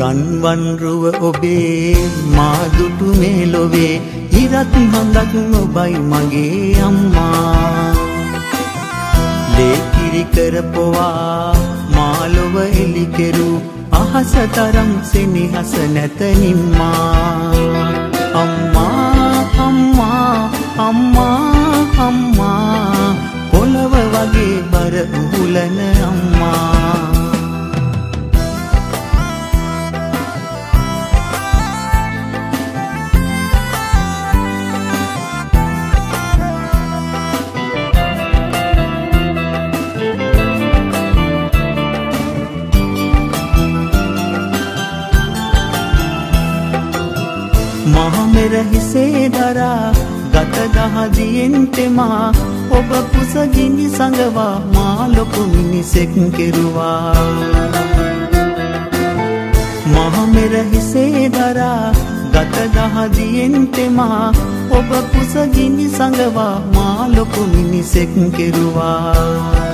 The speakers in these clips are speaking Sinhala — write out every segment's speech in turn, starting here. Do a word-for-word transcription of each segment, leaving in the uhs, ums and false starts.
රන්වන් රුව ඔබේ මා දුටු මේ ලොවේ ඉරත් හඳක් ඔබයි මගේ අම්මා ලේකිරි කරපොවා මා ලොව එලි කෙරු අහස තරම් සෙනෙහස නැත නිම්මා අම්මා අම්මා අම්මා අම්මා පොළව වගේ බර උහුලන අම්මා මහමෙර හිසේ දරා ගත දහදියෙන් තෙමා ඔබ පුසගිනි සඟවා මා ලොකු මිනිසෙක් කෙරුවා මහමෙර හිසේ දරා ගත දහදියෙන් තෙමා ඔබ පුසගිනි සඟවා මා ලොකු මිනිසෙක් කෙරුවා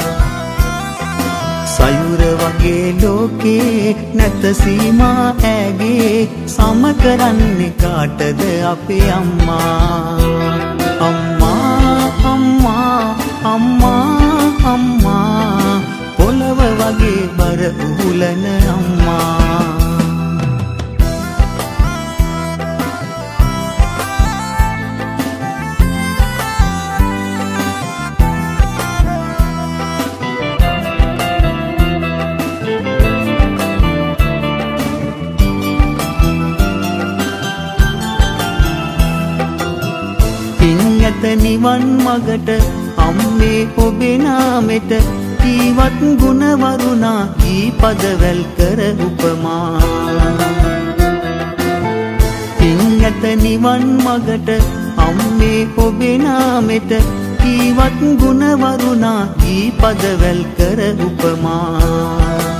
සයුර වගේ ලෝකේ නැත සීමා ඇගේ සම කරන්නේ කාටද අපේ අම්මා අම්මා අම්මා අම්මා අම්මා පොළව වගේ බර උහුලන අම්මා නිවන් මගට අම්මේ ඔබේ නාමෙට ජීවත් ගුණ වරුණා ඊ පදවැල් කර උපමා පින්යත නිවන් මගට අම්මේ ඔබේ නාමෙට ජීවත් ගුණ වරුණා ඊ පදවැල් කර උපමා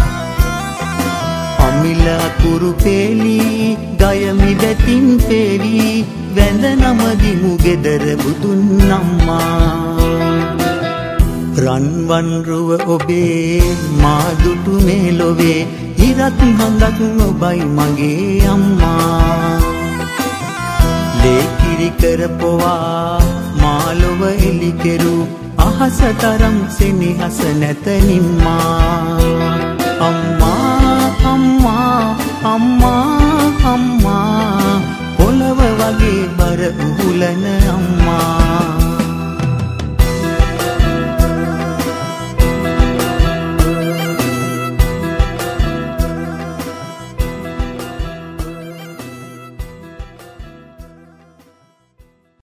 අමිල අකුරු පෙලි ගයමි බැතින් පෙරි වැඳ නමදිමු ගෙදර බුදුන් අම්මා රන්වන් රුව ඔබේ මා දුටු මේ ලොවේ ඉරත් හඳක් ඔබයි මගේ අම්මා ලේකිරි කරපොවා මා ලොව එලි කෙරු අහස තරම් සෙනෙහස නැත නිම්මා අම්මා අම්මා අම්මා අම්මා පොළව වගේ බර උහුලන අම්මා